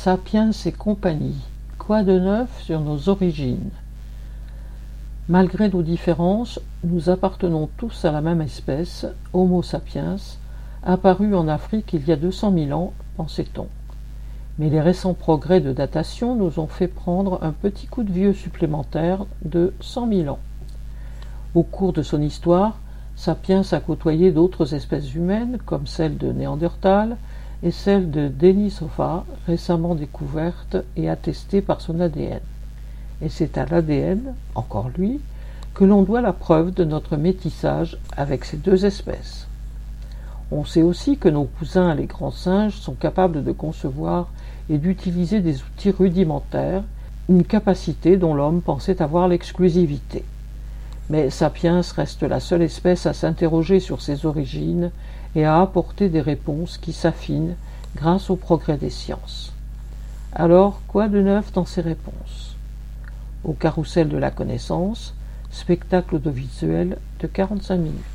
Sapiens et compagnie, quoi de neuf sur nos origines? Malgré nos différences, nous appartenons tous à la même espèce, Homo sapiens, apparue en Afrique il y a 200 000 ans, pensait-on. Mais les récents progrès de datation nous ont fait prendre un petit coup de vieux supplémentaire de 100 000 ans. Au cours de son histoire, Sapiens a côtoyé d'autres espèces humaines, comme celle de Néandertal et celle de Denisova, récemment découverte et attestée par son ADN. Et c'est à l'ADN, encore lui, que l'on doit la preuve de notre métissage avec ces deux espèces. On sait aussi que nos cousins les grands singes sont capables de concevoir et d'utiliser des outils rudimentaires, une capacité dont l'homme pensait avoir l'exclusivité. Mais Sapiens reste la seule espèce à s'interroger sur ses origines et à apporter des réponses qui s'affinent grâce au progrès des sciences. Alors, quoi de neuf dans ces réponses? Au carrousel de la connaissance, spectacle audiovisuel de 45 minutes.